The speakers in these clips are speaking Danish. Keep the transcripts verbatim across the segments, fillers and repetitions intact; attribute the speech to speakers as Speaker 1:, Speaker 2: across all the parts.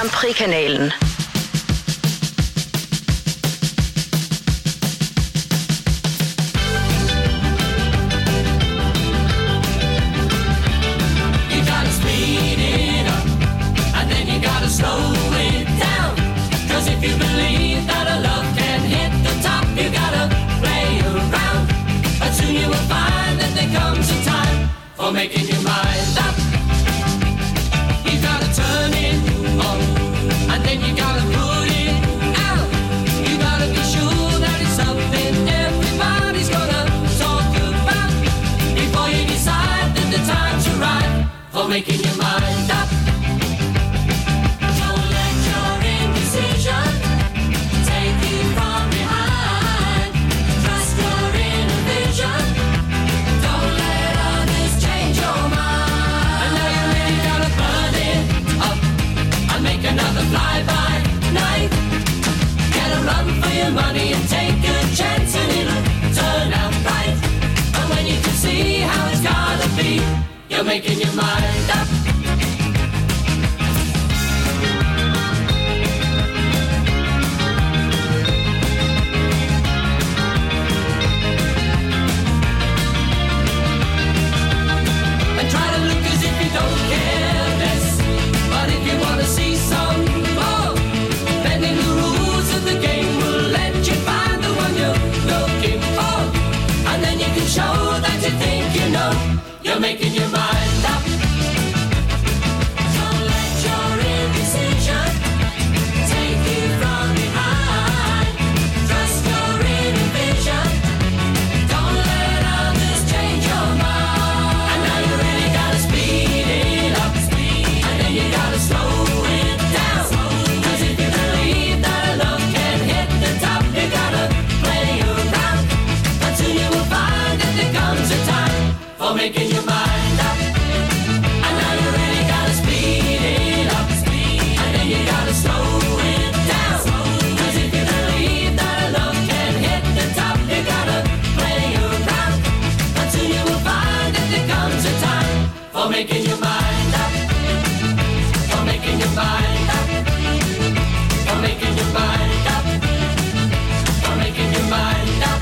Speaker 1: Grand Prix-kanalen.
Speaker 2: Slow it down, 'cause if you believe that a love can hit the top, you gotta play around. But soon you will find that there comes a time for making your mind up. You gotta turn it on, and then you gotta put it out. You gotta be sure that it's something everybody's gonna talk about before you decide that the time's right for making your mind up. Fly-by night, get a run for your money and take a chance and it'll turn out right. And when you can see how it's gotta be, you're making your mind up. And try to look as if you don't care less, but if you wanna see some show that you think you know, you're making your mind up. Don't let your indecision take you from behind. Trust your inner vision, don't let others change your mind. And now you really gotta speed it up, and then you gotta slow it down. 'Cause if you believe that a love can hit the top, you gotta play around. But soon you will find comes a time for making your mind up. And now you really gotta speed it up, and then you gotta slow it down. 'Cause if you believe that a love can hit the top, you gotta play around. But soon you will find that there comes a time for making your mind up, for making your mind up, for making your mind up, for making your mind up.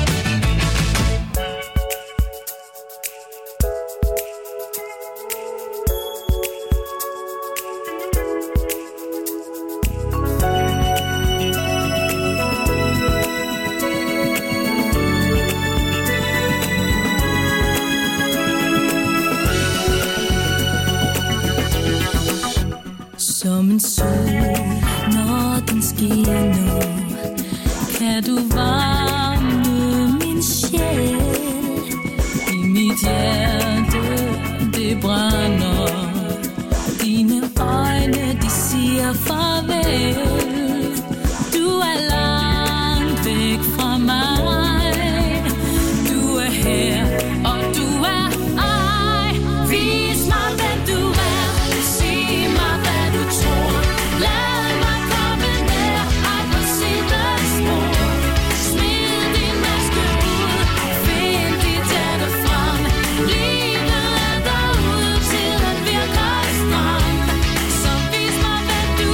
Speaker 3: Som en sol, når den skinner, kan du varme min sjæl. I mit hjerte, det brænder. Dine øjne, de siger farvel. Du er langt væk fra mig. Du er her, og du er ej. Vis mig, hvem du er. Sig mig, hvad du tror. Lad mig komme nær. Ej, hvor se dig spor. Smid din maske ud. Find dit hjerte frem. Livet er derude til at virke stram. Så vis mig, hvem du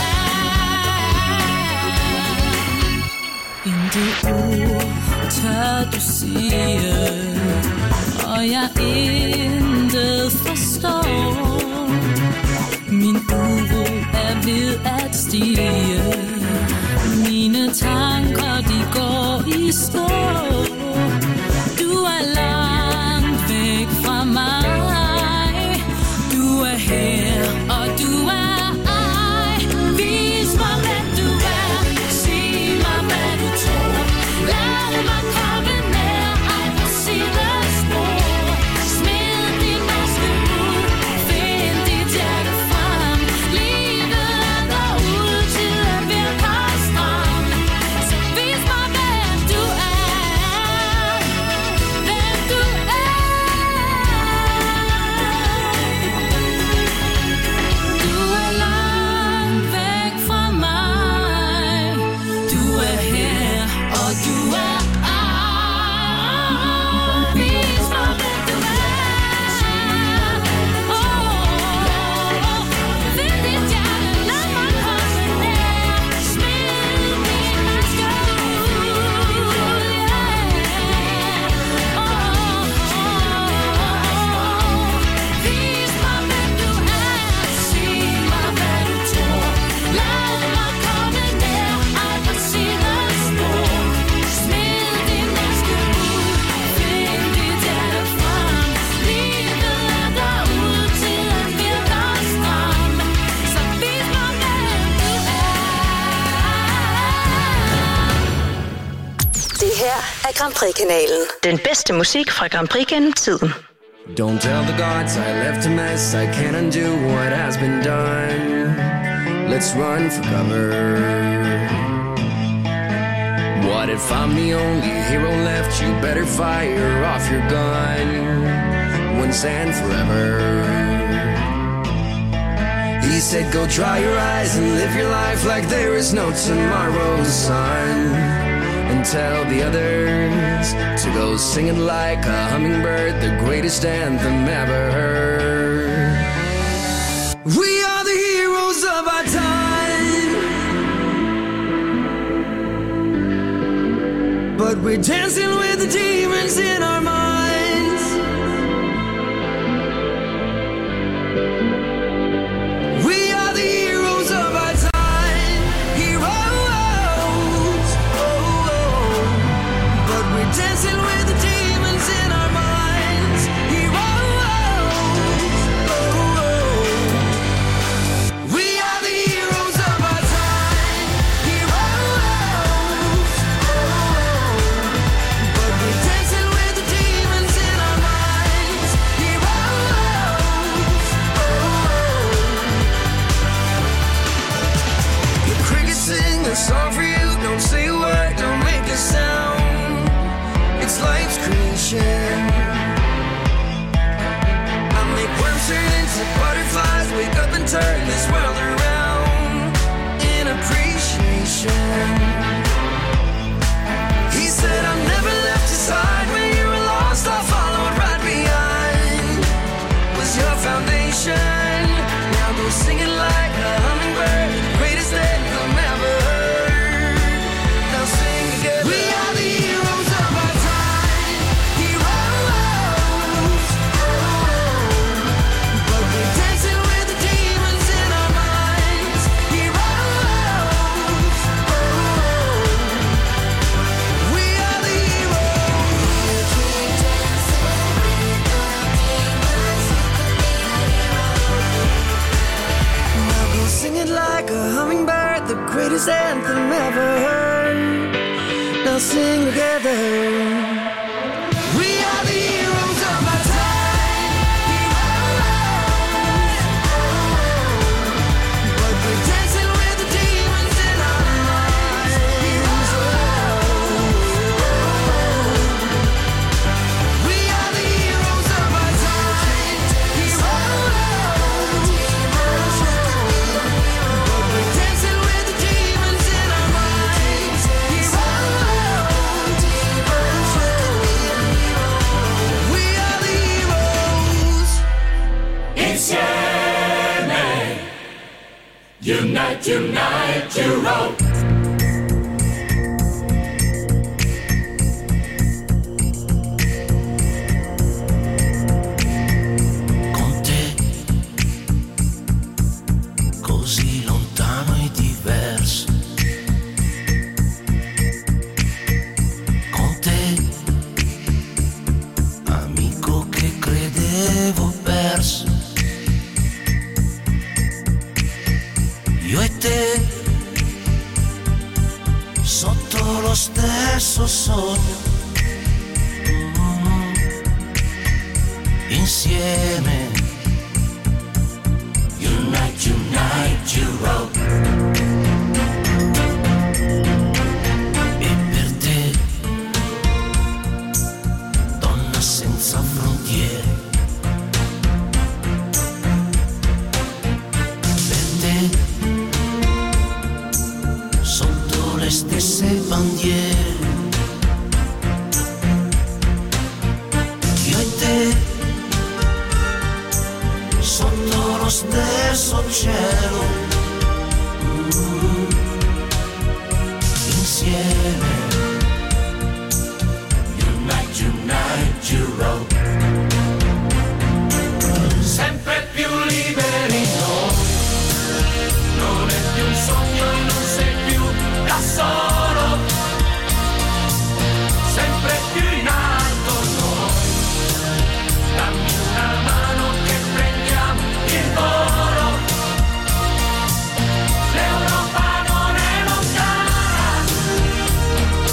Speaker 3: er. Intet ord tør du sige, og jeg intet forstår. Min uro er ved at stige. Mine tanker, de går i stå. Du er langt væk fra mig. Du er her, og du er ej. Vis mig, hvem du er. Sig mig, hvad du tror. Lad mig komme nær. Ej, hvor se dig spor.
Speaker 1: Grand Prix-kanalen.
Speaker 4: Den bedste musik fra Grand Prix gennem tiden.
Speaker 5: Don't tell the gods I left a mess. I can't undo what has been done. Let's run for cover. What if I'm the only hero left? You better fire off your gun once and forever. He said go dry your eyes and live your life like there is no tomorrow, son. And tell the others to go sing it like a hummingbird, the greatest anthem ever heard. We are the heroes of our time, but we're dancing with the demons in our minds. We are the heroes of our time, heroes. Oh, oh. But we're dancing with the demons in our minds, heroes. Oh, oh. We are the heroes of our time, heroes. Oh, but we're dancing with the demons in our minds, heroes. Oh, the crickets sing a song for you. Don't say a word, don't make a sound. It's life's creation. I make worms turn into butterflies, wake up and turn this world around in appreciation. He said I never left your side when you were lost. I followed right behind. Was your foundation. Now go sing it like a hummingbird, greatest anthem ever heard. Now sing together. We are the heroes of our time, heroes. Oh, but we're dancing with the demons in our minds, heroes. Oh, we are the heroes. Now go sing it like a hummingbird, the greatest anthem ever heard. Now sing together. We are the heroes of our time, heroes. But we're dancing with the demons in our minds, heroes. We are the heroes of our time, heroes. But we're dancing with the demons in our minds, heroes. We are the heroes.
Speaker 2: Insieme, unite, unite, Europe.
Speaker 6: Con te, così lontano e diverso. Con te, amico che credevo perso. Io e te, sotto lo stesso sogno. Mm. Insieme. Unite, unite, Europe. E per te, donna senza frontiere. Per te, sotto le stesse bandiere. Io e te, sotto lo stesso cielo. Mm. Insieme. Unite, unite, Europe.
Speaker 2: Sempre più liberi noi, non è più un sogno, non sei più da solo, sempre più in alto noi, dammi una mano che prendiamo il volo, l'Europa non è lontana,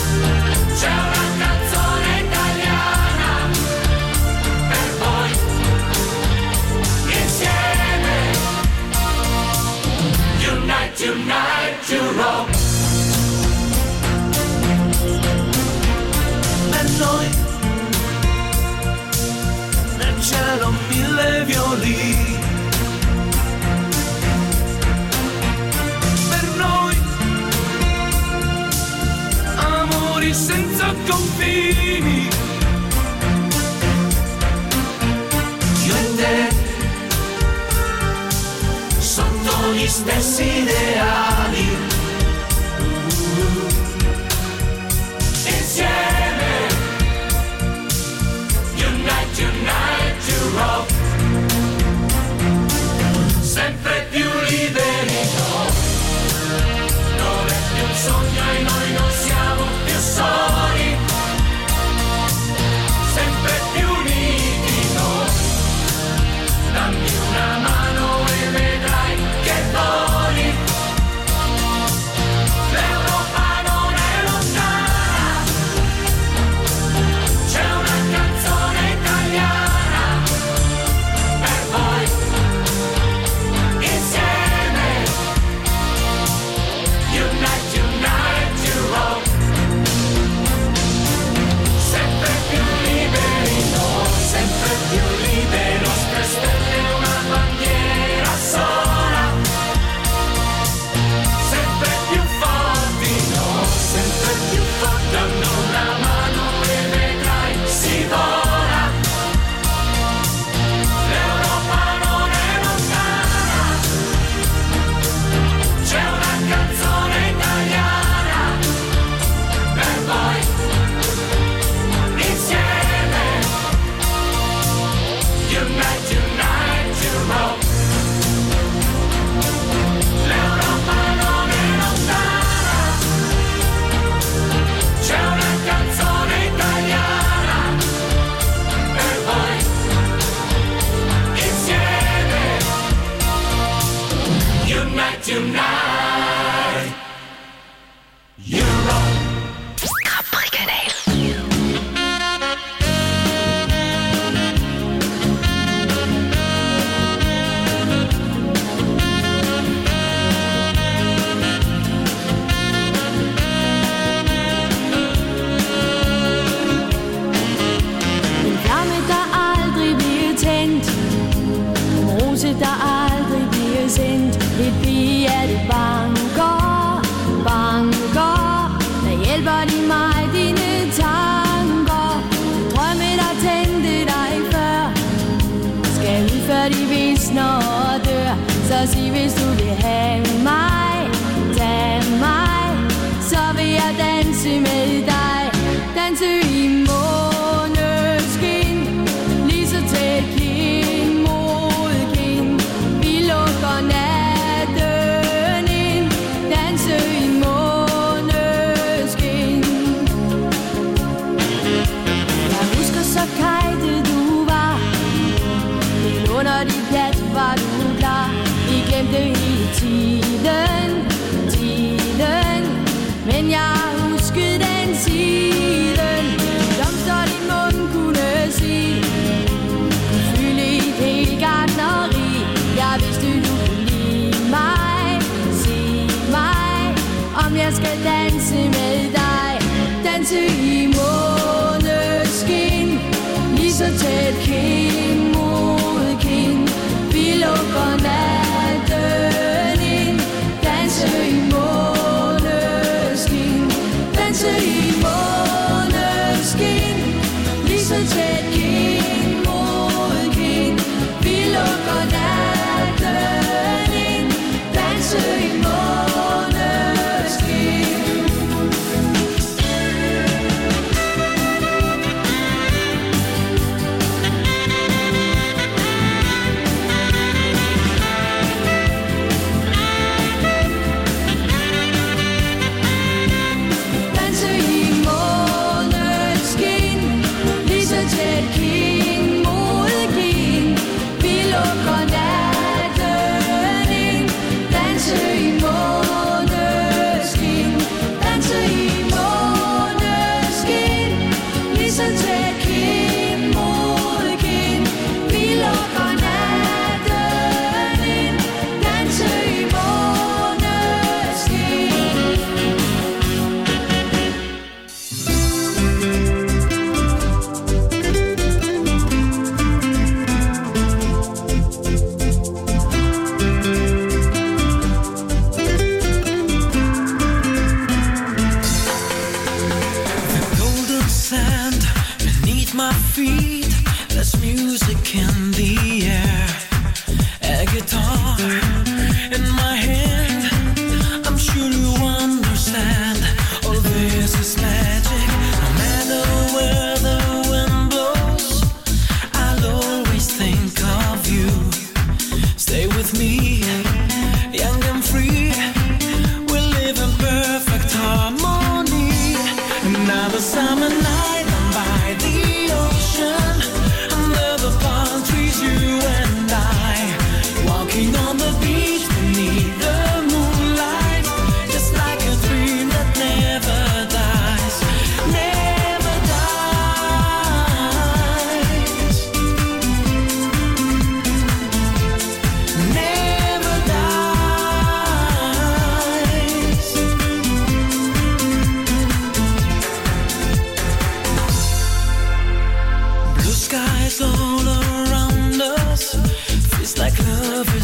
Speaker 6: Per noi amori senza confini, io e te sotto gli stessi ideali, insieme, unite, unite to rock, sempre più liberi, no, non è più un sogno e noi non siamo più soli, sempre più uniti, no, dammi una mano e vedrai che voli, l'Europa non è lontana, c'è una canzone italiana per voi, insieme, unite, unite to rock, sempre più liberi, no, sempre più liberi, nostre stelle una bandiera sola, sempre più forti, no, sempre più forti, danno una mano e vedrai si vola, l'Europa non è lontana, c'è una canzone italiana per voi, insieme, unite, unite to rock, l'Europa non è lontana, c'è una canzone italiana per voi, insieme, unite, unite, Europe.
Speaker 4: Grand Prix Kanal.
Speaker 3: En flamme, der aldrig bliver tændt. En rose, der aldrig bliver sendt. Et bihjerte banker, banker. Der hjælper de mig, dine tanker. Drømme, der tændte dig før, skal ud før de visner og dør. Så sig, hvis du vil have mig, tag mig, så vil jeg danse med dig. Danse i måneskin, lige så tæt kind mod kind. Vi lukker natten ind, danse i måneskin. Jeg husker så kajtet du var, helt under dit plat var du klar. Vi glemte hele tiden, tiden, men jeg husker den siden. Blomster din mund kunne sige, fylde et helt gartneri. Jeg vidste du kunne lide mig, sig mig, om jeg skal danse med dig. Danse i måneskin, lige så tæt kind mod kind. Vi lukker natten ind, danse i måneskin, danse i måneskin, lige så tæt kind mod kind. Vi lukker natten ind, danse i måneskin.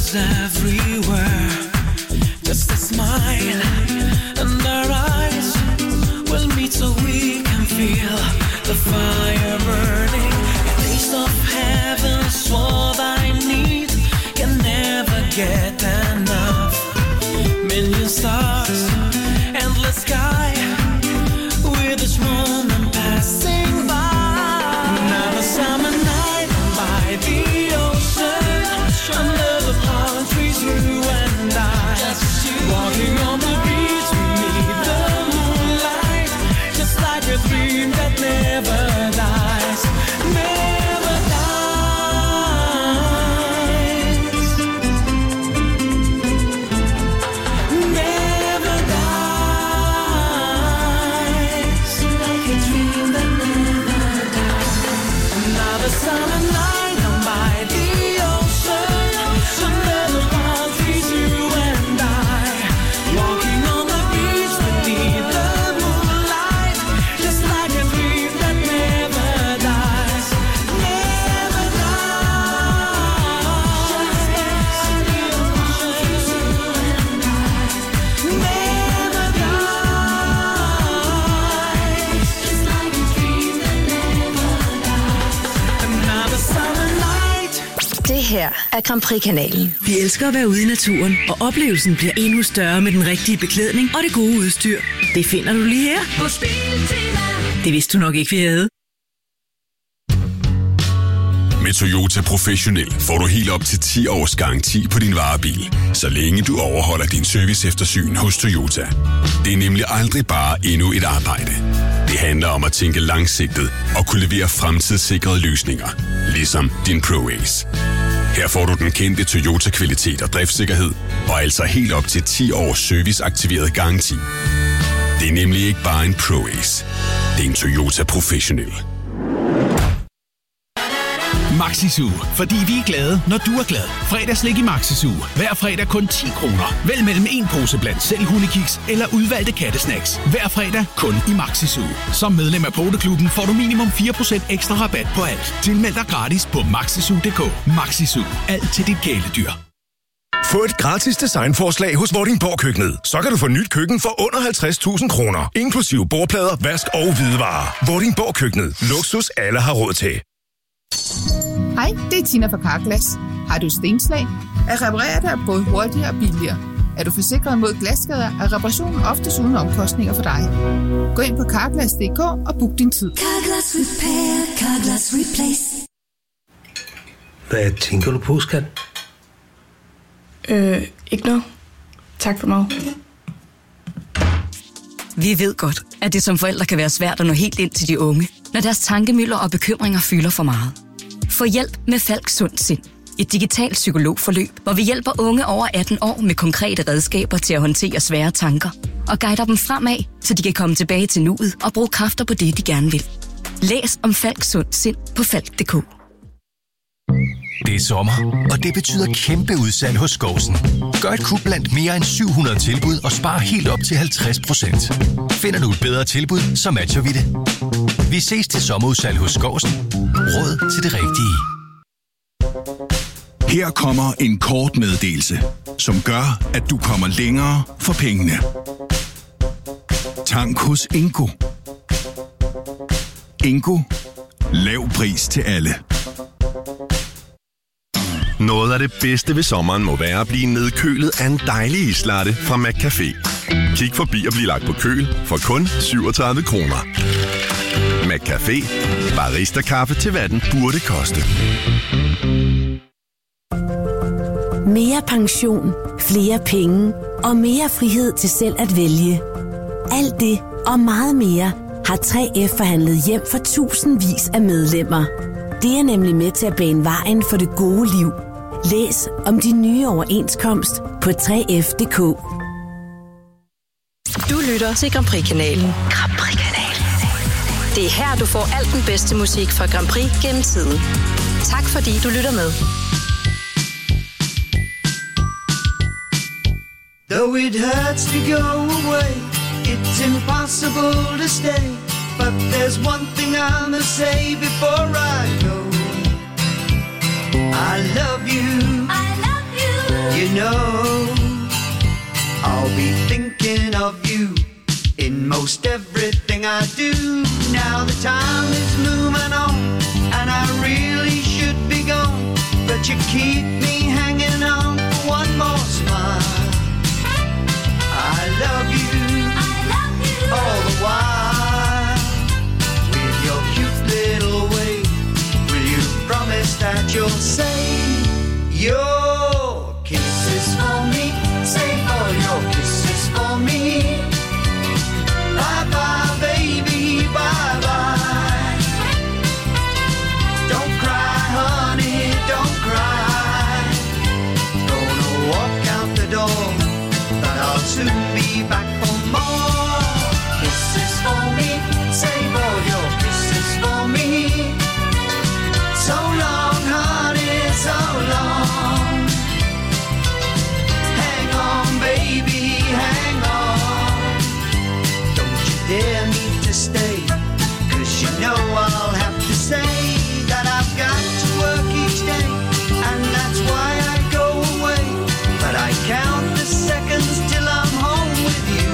Speaker 1: is everywhere. Just a smile and our eyes will meet so we can feel the fire burning. A taste of heaven's what I need. Can never get enough. Million stars, endless sky, with each moment passing by. Another summer night by the ocean, under the palm trees, you and I, walking on the beach beneath the moonlight, just like a dream that never dies, never dies, never dies, like a dream that never dies. Another summer night down by the ocean, under the palm trees, you and I, walking on the beach beneath the moonlight, just like a dream that never dies, never dies, never dies, just like a dream that never dies. Another summer night.
Speaker 4: Det her er Grand Prix-kanalen.
Speaker 7: Vi elsker at være ude i naturen, og oplevelsen bliver endnu større med den rigtige beklædning og det gode udstyr. Det finder du lige her.
Speaker 2: Hos Biltema.
Speaker 7: Det vidste du nok ikke, vi havde.
Speaker 8: Med Toyota Professionel får du helt op til ti års garanti på din varebil, så længe du overholder din service-eftersyn hos Toyota. Det er nemlig aldrig bare endnu et arbejde. Det handler om at tænke langsigtet og kunne levere fremtidssikrede løsninger, ligesom din ProAce. Her får du den kendte Toyota-kvalitet og driftssikkerhed, og altså helt op til ti års serviceaktiveret garanti. Det er nemlig ikke bare en ProAce. Det er en Toyota Professionel.
Speaker 9: Maxi-Zoo, fordi vi er glade, når du er glad. Fredagslik i Maxi-Zoo. Hver fredag kun ti kroner. Vælg mellem en pose blandt selv hundekiks eller udvalgte kattesnacks. Hver fredag kun i Maxi-Zoo. Som medlem af Poteklubben får du minimum fire procent ekstra rabat på alt. Tilmeld dig gratis på maxizoo punktum d k. Maxi-Zoo. Alt til dit kæledyr.
Speaker 10: Få et gratis designforslag hos Vordingborg Køkkenet. Så kan du få nyt køkken for under halvtreds tusind kroner. Inklusive bordplader, vask og hvidevarer. Vordingborg Køkkenet. Luksus alle har råd til.
Speaker 11: Hej, det er Tina fra Carglass. Har du stenslag? At reparere dig er både hurtigere og billigere. Er du forsikret mod glasskader, er reparationen oftest uden omkostninger for dig. Gå ind på carglass punktum d k og book din tid.
Speaker 2: Carglass Repair, Carglass Replace.
Speaker 12: Hvad tænker du på, skat?
Speaker 13: Øh, ikke noget. Tak for mig.
Speaker 14: Vi ved godt, at det som forældre kan være svært at nå helt ind til de unge, når deres tankemylder og bekymringer fylder for meget. Få hjælp med Falk Sund Sind. Et digitalt psykologforløb, hvor vi hjælper unge over atten år med konkrete redskaber til at håndtere svære tanker og guider dem fremad, så de kan komme tilbage til nuet og bruge kræfter på det, de gerne vil. Læs om Falk Sund Sind på falk punktum d k.
Speaker 15: Det er sommer, og det betyder kæmpe udsalg hos Skovsen. Gør et kub blandt mere end syv hundrede tilbud og spar helt op til halvtreds procent. Finder du et bedre tilbud, så matcher vi det. Vi ses til sommerudsalg hos Skovsen. Råd til det rigtige.
Speaker 9: Her kommer en kort meddelelse, som gør, at du kommer længere for pengene. Tank hos Ingo. Ingo. Lav pris til alle.
Speaker 16: Noget af det bedste ved sommeren må være at blive nedkølet af en dejlig islatte fra McCafé. Kig forbi og bliv lagt på køl for kun syvogtredive kroner. McCafé. Barista-kaffe til hvad den burde koste.
Speaker 17: Mere pension, flere penge og mere frihed til selv at vælge. Alt det og meget mere har tre F forhandlet hjem for tusindvis af medlemmer. Det er nemlig med til at bane vejen for det gode liv. Læs om de nye overenskomst på tre F punktum d k.
Speaker 4: Du lytter til Grand Prix-kanalen. Grand Prix-kanalen. Det er her, du får alt den bedste musik fra Grand Prix gennem tiden. Tak fordi du lytter med.
Speaker 18: Though it hurts to go away, it's impossible to stay. But there's one thing I must say before I go. I love you.
Speaker 2: I love you.
Speaker 18: in most everything I do. Now the time is moving on, and I really should be gone, but you keep me hanging on for one more smile. I love you, I love you all the while. With your cute little way, will you promise that you'll say your kisses for me? Save all your kisses for me. Bye bye, baby, bye bye. Don't cry, honey, don't cry. Gonna walk out the door, but I'll soon be back for more. Kisses for me, save all your kisses for me. So long, honey, so long. Hang on, baby, hang on. Don't you dare me to stay, 'cause you know I'll have to say that I've got to work each day, and that's why I go away. But I count the seconds till I'm home with you.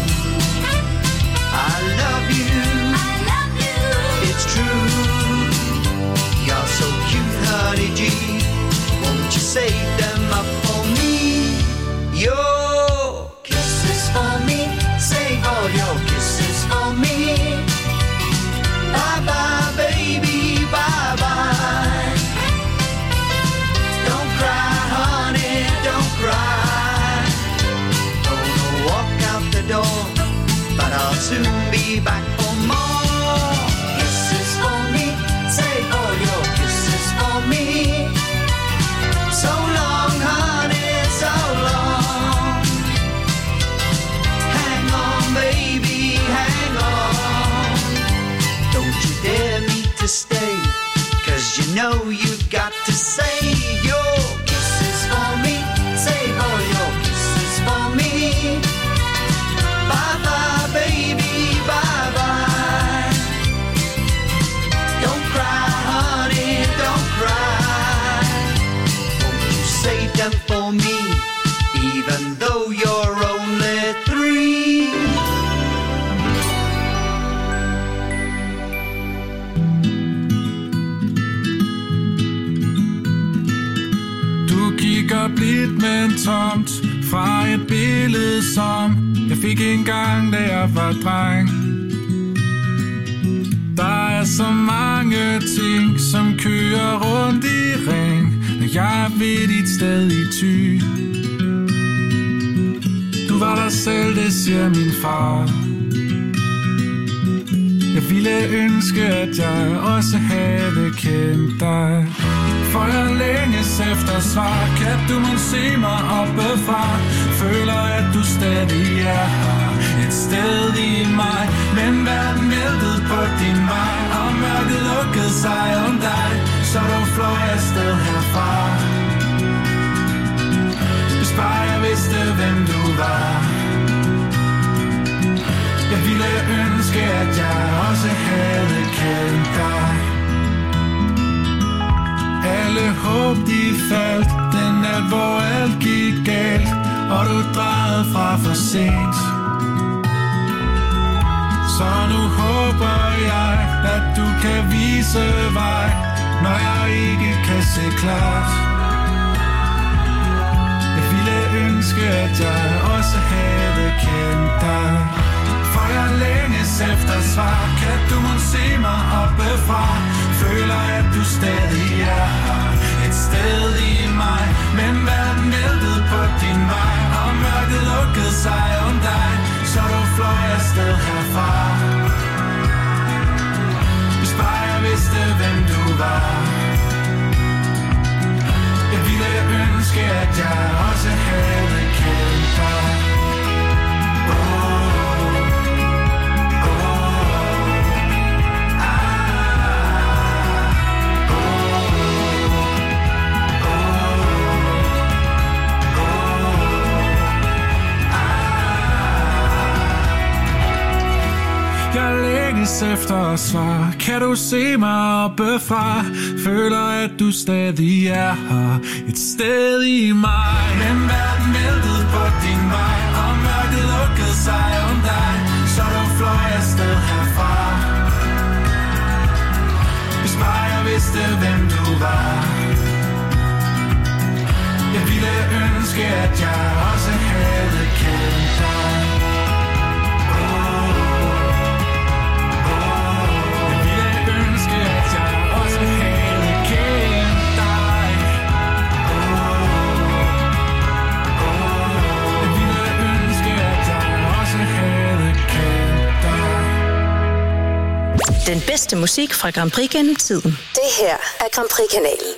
Speaker 18: I love you, I love you, it's true. You're so cute, honey G, won't you save them up for me? Your kisses for me, save all your kisses for me. Bye bye, baby, bye bye. Don't cry, honey, don't cry. Gonna walk out the door, but I'll soon be back for more. Kisses for me, save all your kisses for me. So long, honey, so long. Hang on, baby, hang on. Don't you dare me to stay, 'cause you know you've got to save your kisses for me. Save all your kisses for me. Bye bye, baby, bye bye. Don't cry, honey, don't cry. Won't you save them for me, even though you're only three?
Speaker 12: Du kigger blidt, men tomt fra et billede, som jeg fik engang, da jeg var dreng. Der er så mange ting, som kører rundt i ring, når jeg er ved dit sted i Thy. Du var der selv, det siger min far. Jeg ville ønske, at jeg også havde kendt dig. For jeg længes efter svar, kan du må se mig oppefra. Føler, at du stadig er her, et sted i mig. Men verden væltede på din vej, og mørket lukkede sig om dig. Så du fløj afsted herfra. Hvis bare jeg vidste, hvem du var. Jeg ville ønske, at jeg også havde kendt dig. Alle håb, de faldt den nat, hvor alt gik galt, og du drejede fra for sent. Så nu håber jeg, at du kan vise vej, når jeg ikke kan se klart. Jeg ville ønske, at jeg også havde kendt dig. For jeg længes efter svar, kan du må se mig oppefra. Føler, at du stadig er her, et sted i mig. Men verden væltede på din vej, og mørket lukkede sig om dig. Så du fløj afsted herfra. Hvis bare jeg vidste, hvem du var. Jeg ville ønske, at jeg også havde kendt dig. Jeg længes efter svar, kan du se mig oppefra? Føler, at du stadig er her, et sted i mig. Men verden væltede på din vej, og mørket lukkede sig om dig. Så du vidste, hvem du var. Jeg ville ønske, at jeg også havde kendt dig. Jeg ville ønske, at jeg også havde kendt dig. Jeg ville ønske, at jeg også havde kendt dig.
Speaker 4: Den bedste musik fra Grand Prix gennem tiden. Det her er Grand Prix-kanalen.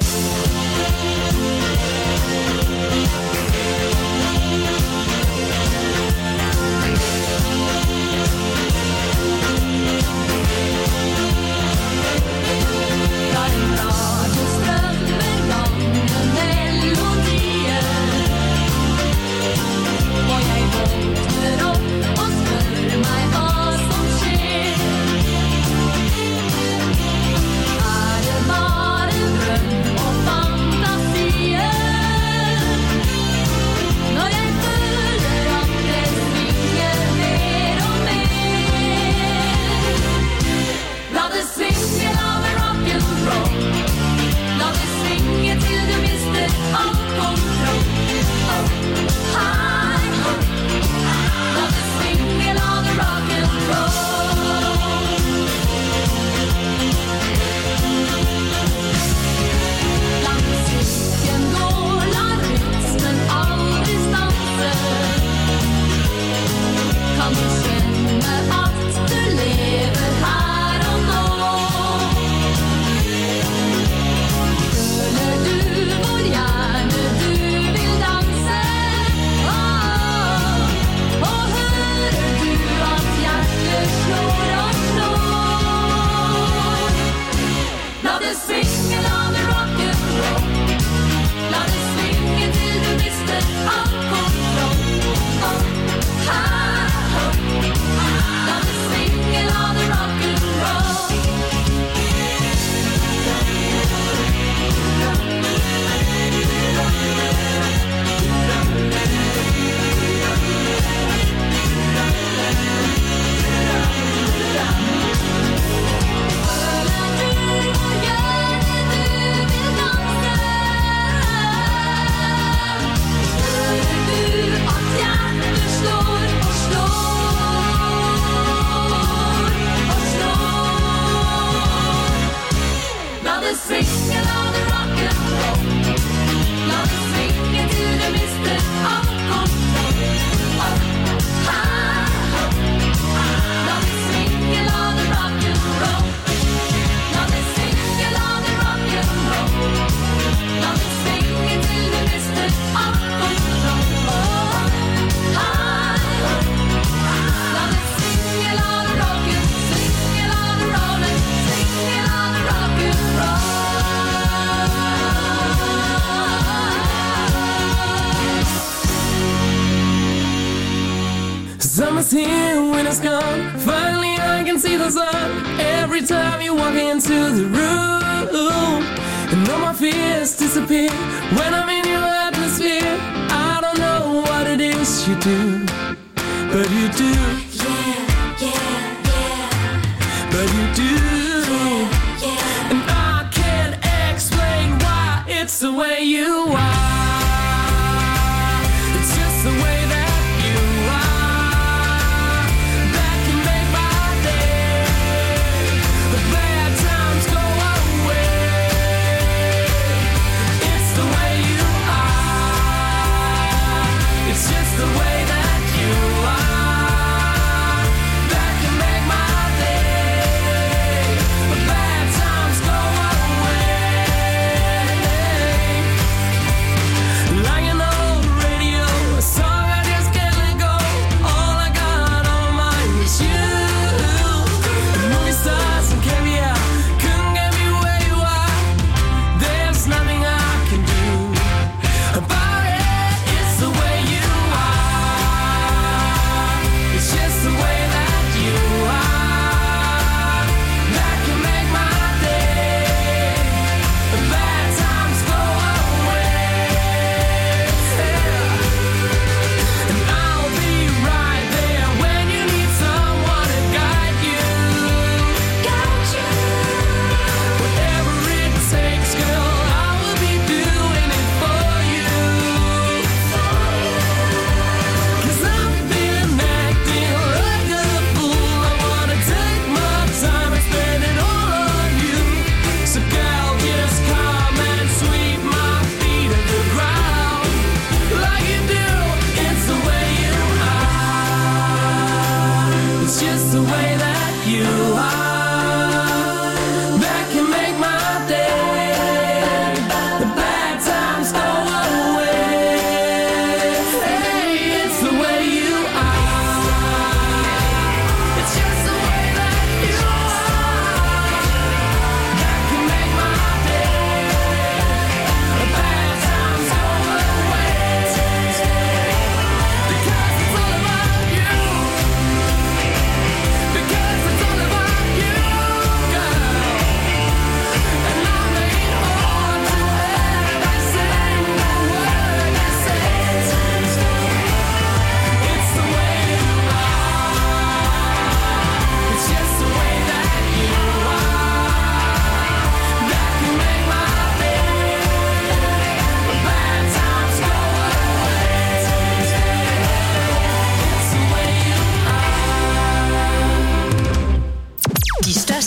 Speaker 1: Summer's here, winter's gone. Finally I can see the sun. Every time you walk into the room, and all my fears disappear when I'm in your atmosphere. I don't know what it is you do, but you do. Yeah, yeah, yeah. But you do. Yeah, yeah. And I can't explain why it's the way you are. It's just the way that the way that you are.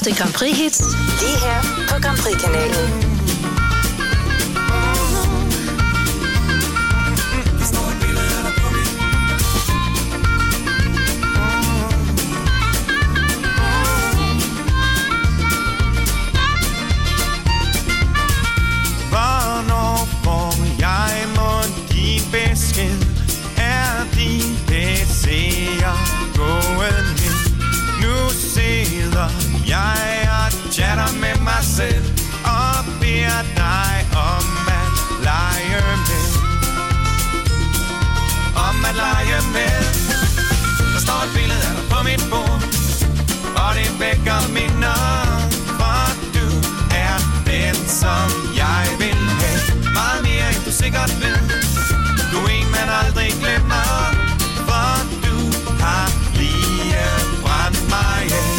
Speaker 4: nyeste Grand Prix-hits, lige her på Grand Prix-kanalen.
Speaker 12: Hvornår får jeg mon din besked? Er din P C'er gået ned? Nu sidder jeg og chatter med mig selv og beder dig om at lege med. Om at lege med. Der står et billede af dig på mit bord, og det vækker minder, for du er den, som jeg vil have. Meget mere end du sikkert ved. Du er en, man aldrig glemmer, for du har lige brændt mig af.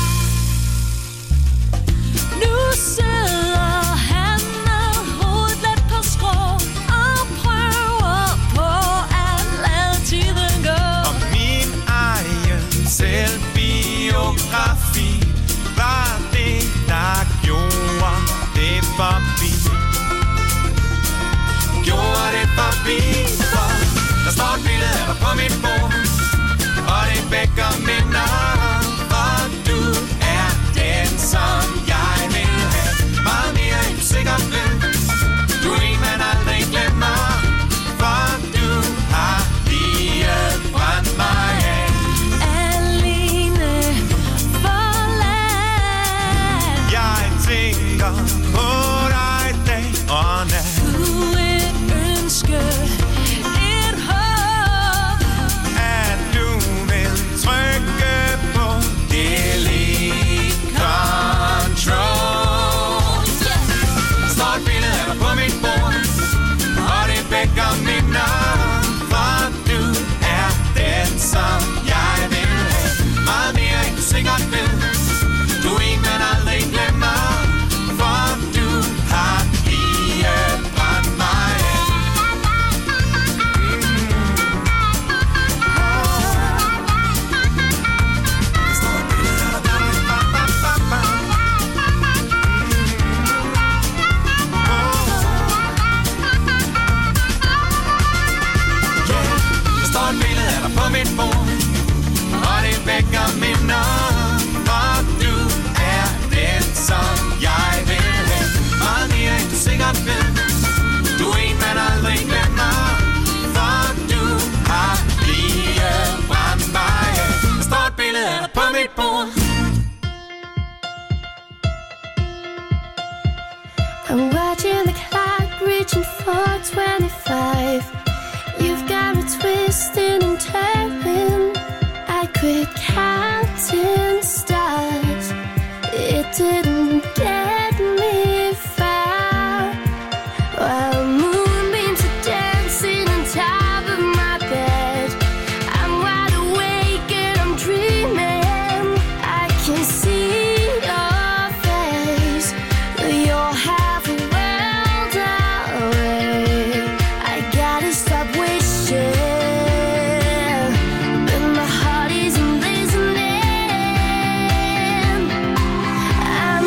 Speaker 3: Nu sidder han med hovedet let på skrå og prøver på at lade tiden gå.
Speaker 12: Og min egen selvbiografi var det, der gjorde det forbi. Gjorde det forbi, for der står et billede af dig på mit bord, og det vækker minder, for du er den, som jeg vil have. Meget mere end du sikkert ved. Du er en, man aldrig glemmer, for du har lige brændt mig af.
Speaker 3: Alene forladt.
Speaker 12: Jeg tænker på dig dag og nat.
Speaker 3: Du et ønske, et håb,
Speaker 12: at du vil trykke på delete control. Der står et billede af dig på mit bord, og det vækker minder, for du er den, som jeg vil have. Meget mere end du sikkert ved. Du er en, man aldrig glemmer, for du har lige brændt mig af. Der står et billede af dig på mit bord, og det vækker minder, for du er den, som jeg vil have. Meget mere end du sikkert ved. Du er en, man aldrig glemmer, for du har lige brændt mig af. Der står et billede af dig på mit bord.
Speaker 19: I'm watching the clock reaching for twenty-five. You've got me twisting and turning. I quit counting stars. It didn't get me far. While moonbeams are dancing on top of my bed, I'm wide awake and I'm dreaming. I can see your face, but you're half a world away. I gotta stop wishing, but my heart isn't listening. I'm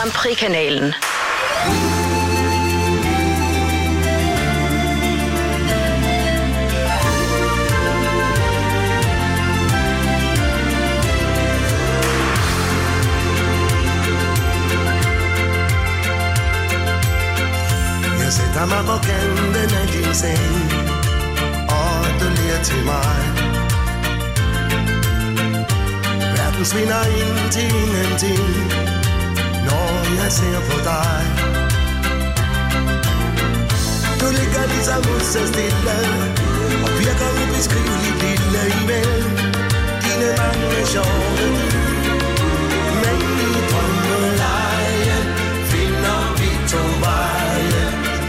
Speaker 4: Grand Prix-kanalen.
Speaker 20: Jeg sætter mig på kanten af din seng, og du ler til mig. Verden svinder ind til ingenting, når jeg ser på dig. Du ligger ligesom så stille, og virker ubeskriveligt lille imellem dine mange sjove. Men i drømmeleje finder vi to veje.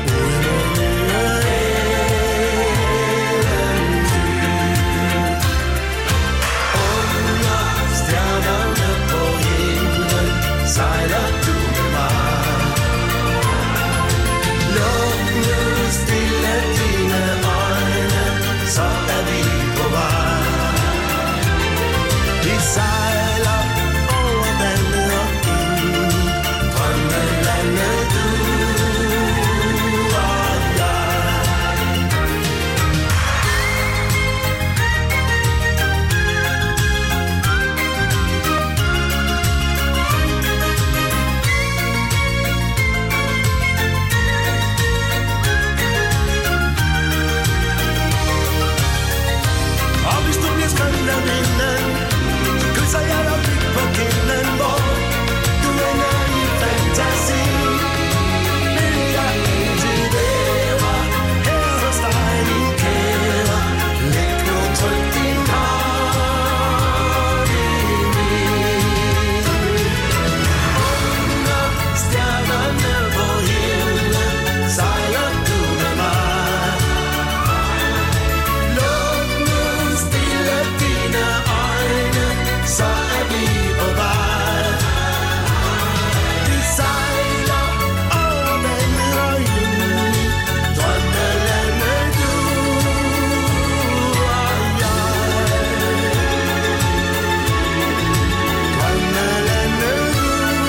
Speaker 20: Sejler du med mig. Luk nu stille dine øjne, så er vi på vej. Vi sejler over vandet og ind, drømmelandet du og jeg. Af vinden, kysser jeg dig blidt på kinden, hvor du ender i fantasi. Vil jeg altid være her hos dig, min kære. Læg nu tryk din hånd i min. Under stjernerne på himlen sejler du med mig. Så er vi på vej. Vi sejler over vandet og ind, drømmelandet du og jeg. Drømmelandet du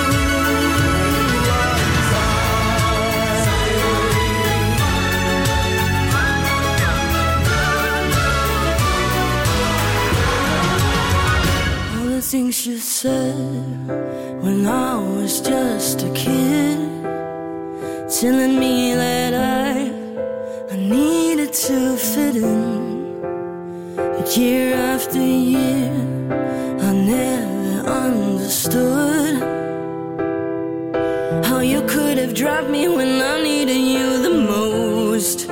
Speaker 3: Things you said when I was just a kid, telling me that I I needed to fit in. But year after year, I never understood how you could have dropped me when I needed you the most.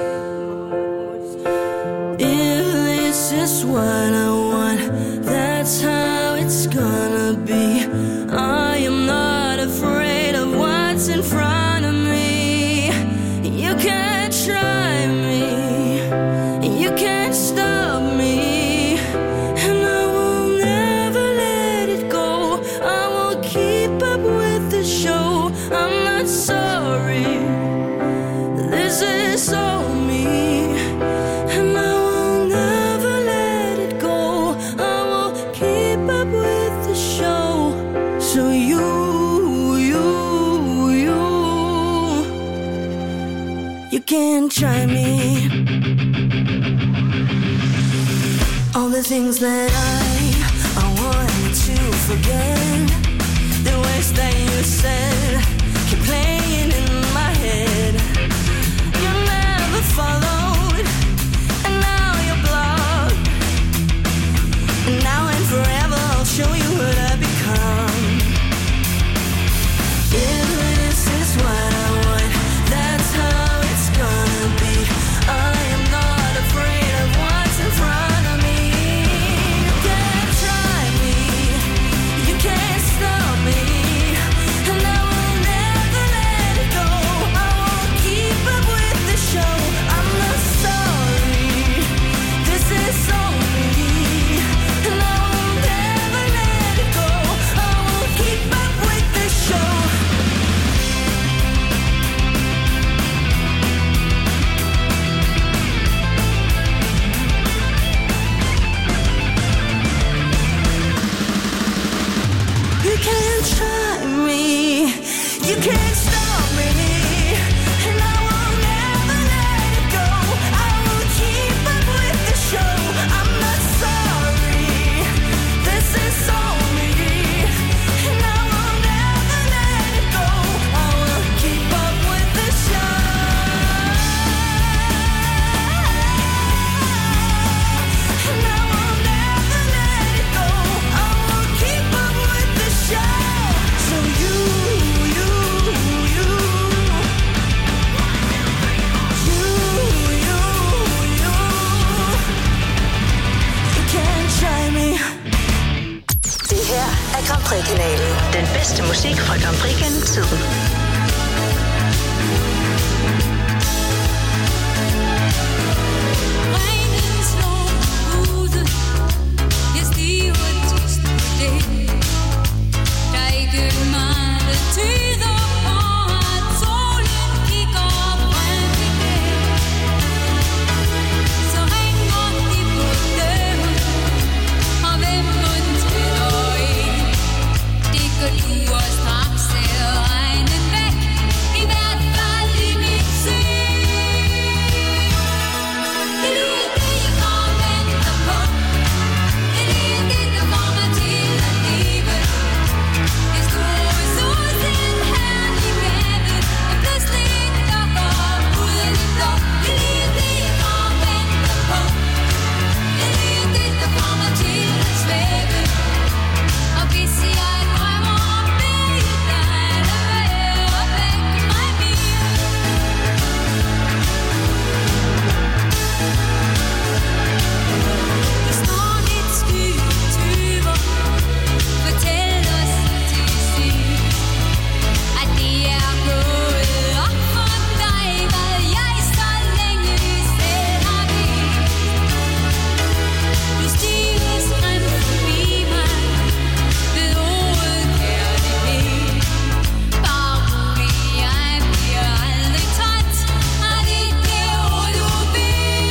Speaker 3: If this is what I want, that's how it's gonna be. I am not afraid of what's in front of me. You can't try me, you can't stop me, and I will never let it go. I will keep up with the show. I'm not sorry, this is all me, and I will never let it go. I will keep up with the show. So you, you, you, you can't try me. All the things that I, I wanted to forget, the words that you said keep playing in my head. You never followed, and now you're blocked. And now and forever I'll show you what I become. If this is what I want, that's how it's gonna be. I am not afraid of what's in front of me. You can't try me, you can't stop me, and I will never let it go. I won't keep up with the show. I'm not sorry, this is all me, and I will never let it go. I will keep up with the show. You can't try me,
Speaker 1: You can't stop me, and I will never let it go. I will keep up with the show. I'm not sorry, this is all me, and I will never let it go. I will keep up with the show. And I will never let it go. I will keep up with the show. So you, you, you, you, you, you, you can't try me.
Speaker 4: Det her er Grand Prix-kanalen. Den bedste musik fra Grand Prix gennem tiden.
Speaker 3: Regnen slår ude. Jeg stiver trist på det. Der er ikke meget, der tyder på, at solen kigger frem igen. Så ringer de på døren, og hvem mon tænder ind? Det gør du og straks er regnet væk, i hvert fald i mit sind. Det lyder det, jeg går og venter på. Det lyder det, der får mig til at leve. Det store solskin, herlig gave, der pludselig dukker op ud af det blå. Det lyder det, jeg går og venter på. Det lyder det, der får mig til at svæve. Og hvis jeg drømmer om billede dig, lad være at vække mig mere. Det står lidt skytyver, fortæl os til sidst, at det er gået op for dig, hvad jeg så længe selv har vidst. Du stiger skræmt forbi mig ved ordet kærlighed. Bare rolig, jeg bliver aldrig træt af det der ord, du ved.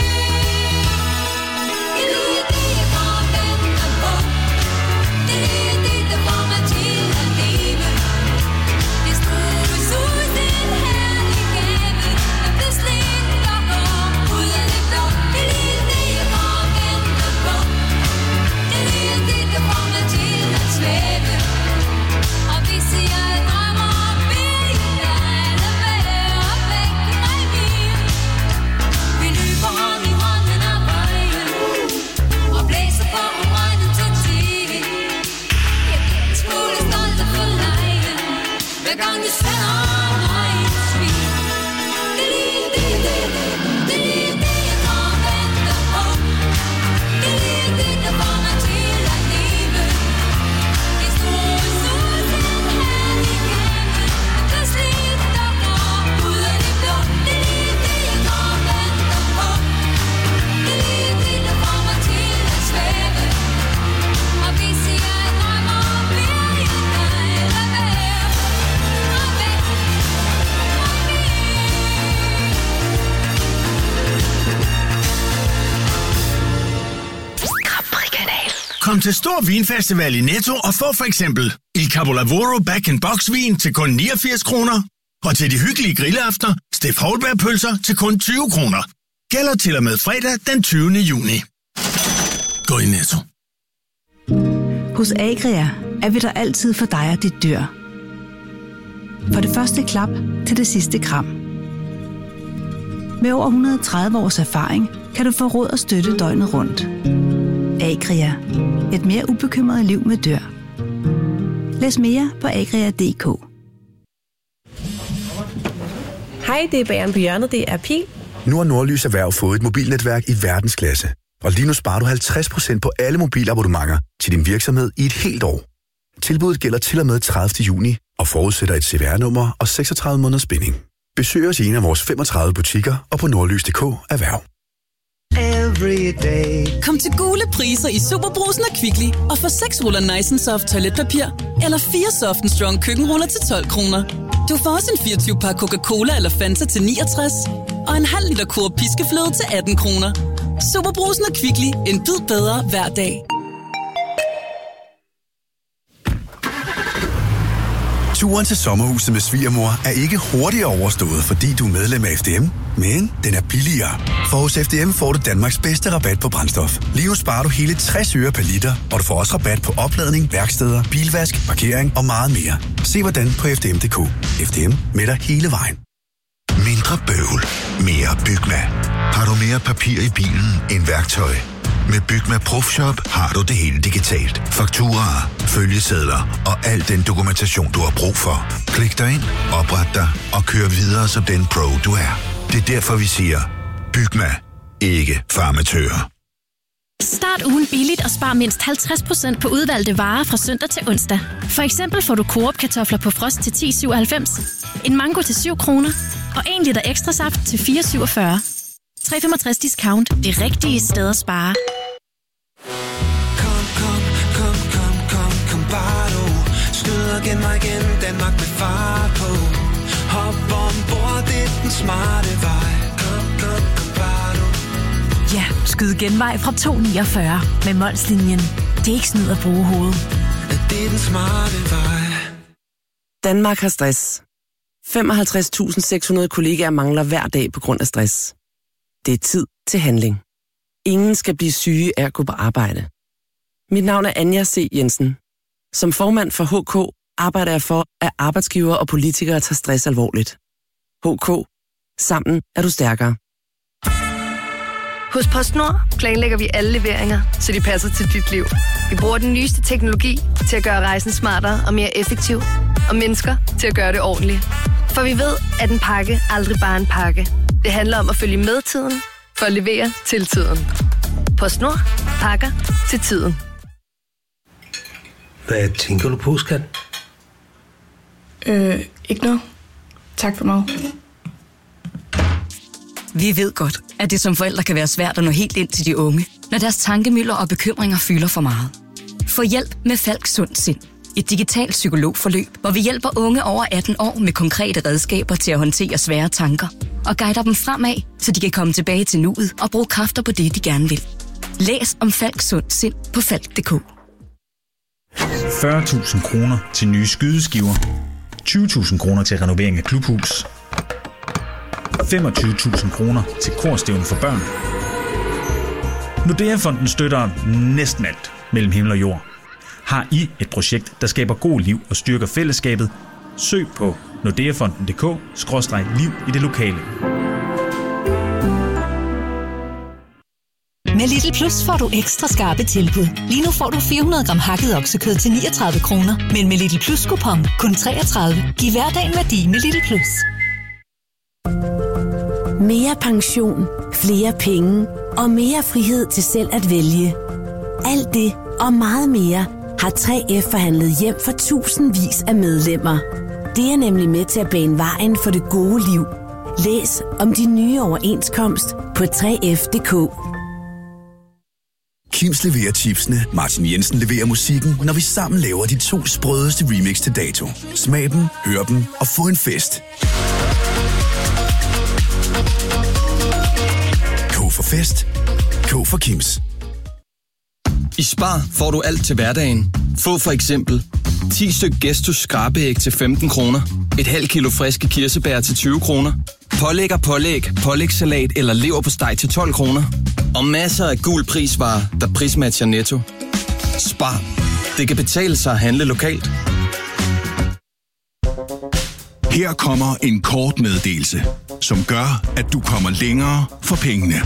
Speaker 3: Det lyder det, jeg går og venter på. Det lyder det, der får mig til at leve. Det store sus, en herlig gave, der pludselig dukker op ud af det blå. Det lyder det, jeg går og venter på. Det lyder det, der får mig til at svæve. Og hvis jeg drømmer om billede dig, lad være at vække mig mere. Vi løber hånd i hånden ad vejen og blæser på røgnen til T V. Jeg bliver en smule stolt og forlegen, hver gang du sender mig et smil. Det lyder det, det, det lyder det, jeg går og venter på. Det lyder det, der får mig til at leve. Det store sus, en herlig gave, der pludselig dukker op ud af det blå. Det lyder det, jeg går og venter på. Det lyder det, der får mig til at svæve. Og hvis jeg drømmer om billede dig, lad være at vække mig
Speaker 4: Grand Prix-kanalen.
Speaker 9: Kom til Stor Vinfestival i Netto og få for eksempel Il Capolavoro Back in Box vin til kun niogfirs kroner. Og til de hyggelige grillaftener, Steff Holberg-pølser til kun tyve kroner. Gælder til og med fredag den tyvende juni. Gå i Netto.
Speaker 21: Hos Agria er vi der altid for dig og dit dyr. For det første klap til det sidste kram. Med over et hundrede og tredive års erfaring kan du få råd og støtte døgnet rundt. Agria. Et mere ubekymret liv med dyr. Læs mere på agria punktum d k.
Speaker 22: Hej, det er Bageren på hjørnet. Det er Pil.
Speaker 23: Nu har Nordlys Erhverv fået et mobilnetværk i verdensklasse. Og lige nu sparer du halvtreds procent på alle mobilabonnementer til din virksomhed i et helt år. Tilbuddet gælder til og med tredivte juni og forudsætter et C V R-nummer og seksogtredive måneders binding. Besøg os i en af vores femogtredive butikker og på nordlys punktum d k erhverv.
Speaker 24: Kom til gule priser i Superbrusen og Kvickly og få seks ruller Nice and Soft toiletpapir eller fire Soft and Strong køkkenruller til tolv kroner. Du får også en fireogtyve pakke Coca-Cola eller Fanta til niogtres og en halv liter Coop piskefløde til atten kroner. Superbrusen og Kvickly. En bid bedre hver dag.
Speaker 23: Turen til sommerhuset med svigermor er ikke hurtigere overstået, fordi du er medlem af F D M, men den er billigere. For hos F D M får du Danmarks bedste rabat på brændstof. Lige nu sparer du hele tres øre per liter, og du får også rabat på opladning, værksteder, bilvask, parkering og meget mere. Se hvordan på f d m punktum d k. F D M med dig hele vejen.
Speaker 5: Mindre bøvl, mere Bygma. Har du mere papir i bilen end værktøj? Med Bygma Profshop har du det hele digitalt. Fakturaer, følgesedler og al den dokumentation, du har brug for. Klik dig ind, opret dig og kør videre som den pro, du er. Det er derfor, vi siger, Bygma, ikke farmatører.
Speaker 6: Start ugen billigt og spar mindst halvtreds procent på udvalgte varer fra søndag til onsdag. For eksempel får du Coop kartofler på frost til ti syvoghalvfems, en mango til syv kroner og en liter ekstra saft til fire syvogfyrre. tre komma femogtres discount. Det rigtige sted at spare.
Speaker 1: Kom, kom, kom, kom, kom, kom, bare du. Skyd og gen mig igen, Danmark med far på. Hop ombord, det er den smarte vej. Kom, kom, kom, bare du.
Speaker 7: Ja, skyd genvej fra to komma niogfyrre med Molslinjen. Det er ikke snyd at bruge hovedet.
Speaker 1: Det er den smarte vej.
Speaker 8: Danmark har stress. femoghalvtreds tusind seks hundrede kollegaer mangler hver dag på grund af stress. Det er tid til handling. Ingen skal blive syge af at gå på arbejde. Mit navn er Anja C. Jensen. Som formand for H K arbejder jeg for, at arbejdsgivere og politikere tager stress alvorligt. H K. Sammen er du stærkere.
Speaker 25: Hos PostNord planlægger vi alle leveringer, så de passer til dit liv. Vi bruger den nyeste teknologi til at gøre rejsen smartere og mere effektiv, og mennesker til at gøre det ordentligt. For vi ved, at en pakke aldrig bare er en pakke. Det handler om at følge med tiden, for at levere til tiden. PostNord. Pakker til tiden.
Speaker 26: Hvad tænker du på, skat?
Speaker 13: Øh, ikke noget. Tak for mig.
Speaker 14: Vi ved godt, at det som forældre kan være svært at nå helt ind til de unge, når deres tankemylder og bekymringer fylder for meget. Få hjælp med Falk Sund Sind. Et digitalt psykologforløb, hvor vi hjælper unge over atten år med konkrete redskaber til at håndtere svære tanker og guider dem fremad, så de kan komme tilbage til nuet og bruge kræfter på det, de gerne vil. Læs om Falk Sund Sind på falk punktum d k.
Speaker 27: fyrre tusind kroner til nye skydeskiver, tyve tusind kroner til renovering af klubhus, femogtyve tusind kroner til korstævne for børn. Nordea-fonden støtter næsten alt mellem himmel og jord. Har I et projekt, der skaber god liv og styrker fællesskabet? Søg på nordeafonden punktum d k skråstreg liv i det lokale.
Speaker 28: Med Lidl Plus får du ekstra skarpe tilbud. Lige nu får du fire hundrede gram hakket oksekød til niogtredive kroner, men med Lidl Plus kupon kun treogtredive. Giv hverdagen værdi med Lidl Plus.
Speaker 17: Mere pension, flere penge og mere frihed til selv at vælge. Alt det og meget mere har tre F forhandlet hjem for tusindvis af medlemmer. Det er nemlig med til at bane vejen for det gode liv. Læs om de nye overenskomst på tre F punktum d k.
Speaker 23: Kims leverer chipsene, Martin Jensen leverer musikken, når vi sammen laver de to sprødeste remix til dato. Smag dem, hør dem og få en fest. K for fest. K for Kims.
Speaker 29: I Spar får du alt til hverdagen. Få for eksempel ti styk Gestus skrabeæg til femten kroner, et halvt kilo friske kirsebær til tyve kroner, pålæg og pålæg, pålægssalat eller leverpostej til tolv kroner, og masser af gul prisvarer, der prismatcher Netto. Spar. Det kan betale sig at handle lokalt.
Speaker 9: Her kommer en kort meddelelse, som gør, at du kommer længere for pengene.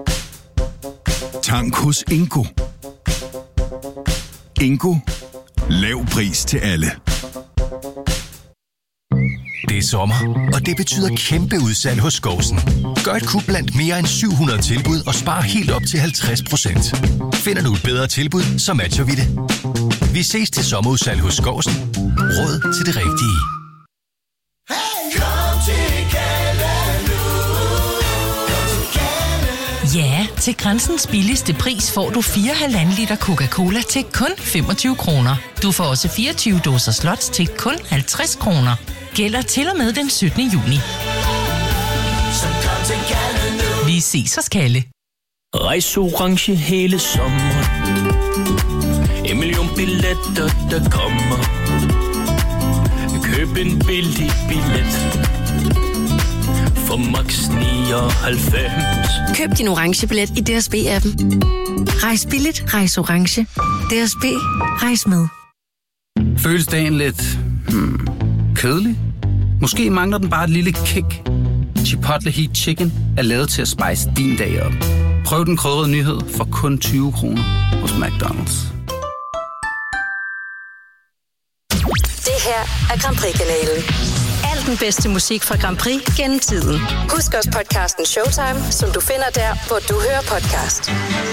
Speaker 9: Tank hos Ingo. Ingo. Lav pris til alle.
Speaker 15: Det er sommer, og det betyder kæmpe udsalg hos Skovsen. Gør et kub blandt mere end syv hundrede tilbud og spar helt op til halvtreds procent. Finder du et bedre tilbud, så matcher vi det. Vi ses til sommerudsalg hos Skovsen. Råd til det rigtige.
Speaker 30: Ja, til grænsens billigste pris får du fire komma fem liter Coca-Cola til kun femogtyve kroner. Du får også fireogtyve dåser slots til kun halvtreds kroner. Gælder til og med den syttende juni. Vi ses hos Kalle.
Speaker 31: Rejseorange hele sommeren. En million billetter, der kommer. Køb en billig billet for max nioghalvfems.
Speaker 2: Køb din orange billet i D S B-appen. Rejs billigt, rejs orange. D S B, rejs med.
Speaker 3: Føles dagen lidt hmm, kedelig? Måske mangler den bare et lille kick. Chipotle Heat Chicken er lavet til at spice din dag op. Prøv den krydrede nyhed for kun tyve kroner hos McDonald's.
Speaker 4: Det her er Grand Prix-kanalen. Al den bedste musik fra Grand Prix gennem tiden. Husk også podcasten Showtime, som du finder der, hvor du hører podcast.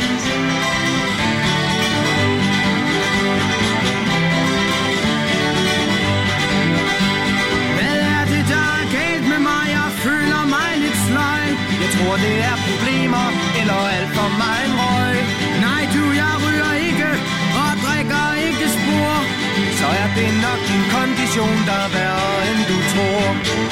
Speaker 10: Jeg tror, det er problemer, eller alt for meget røg. Nej, du, jeg ryger ikke, og drikker ikke spor. Så er det nok din kondition, der er værre, end du tror.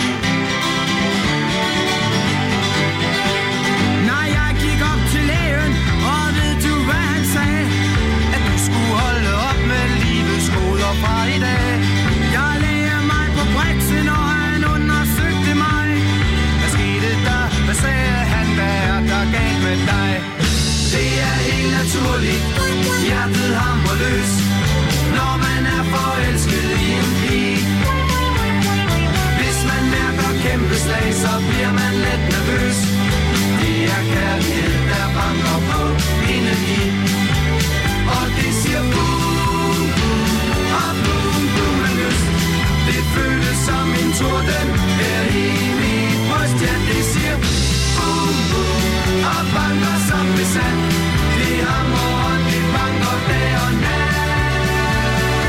Speaker 10: Nej, jeg gik op til lægen, og ved du, hvad han sagde? At du skulle holde op med livets goder fra i dag. Jeg lagde mig på briksen, og han undersøgte mig. Hvad skete der? Hvad sagde han? Hvad er der galt med dig? Det er helt naturligt. Hjertet hamrer løs, når man er forelsket i en pige. Hvis man mærker kæmpe slag, så bliver man let nervøs. Det er kærlighed, der banker på indeni. Og det siger boom, boom, og boom, boom med lyst. Det føles som en torden her i mit bryst. Ja, det siger boom, boom, og banker som besat. Det hamrer og det banker dag og nat.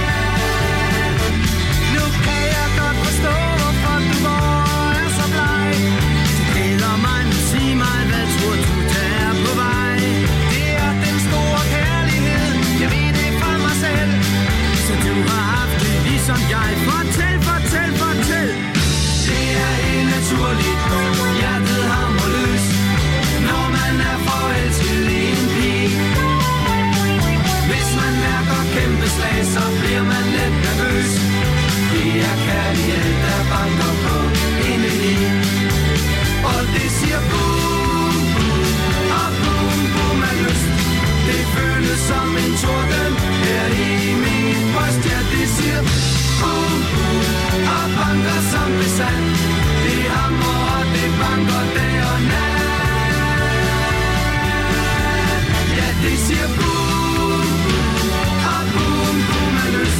Speaker 10: Nu kan jeg godt forstå, hvorfor du går er så bleg. Du glæder mig, nu sig mig, hvad tror du, der er på vej? Det er den store kærlighed, jeg ved det fra mig selv. Så du har haft det ligesom jeg. Fortæl, fortæl, fortæl. Det er helt naturligt, hjertet hamrer løs, når man er forelsket i en pige. Hvis man mærker kæmpe slag, så bliver man lidt nervøs. Det er kærlighed, der banker på indeni. Og det siger boom, boom, og boom, boom af lyst. Det føles som en torden her i mit bryst. Ja, det siger boom, boom, og banker som besat. Det hamrer og det banker dag og nat. Ja, det siger boom, boom, og boom, boom af lyst.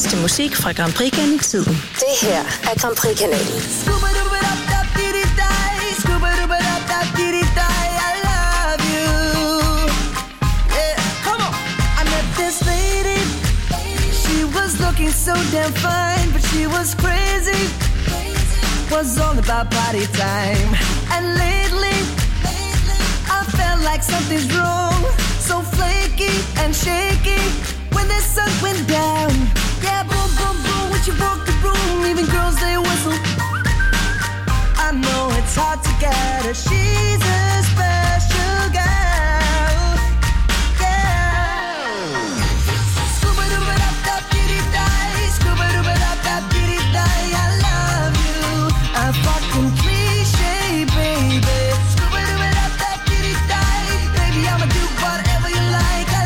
Speaker 4: bedste musik fra Grand Prix gennem tiden. Det her er Grand Prix-kanalen.
Speaker 10: Looking so damn fine, but she was crazy. Was all about party time. And lately, I felt like something's wrong.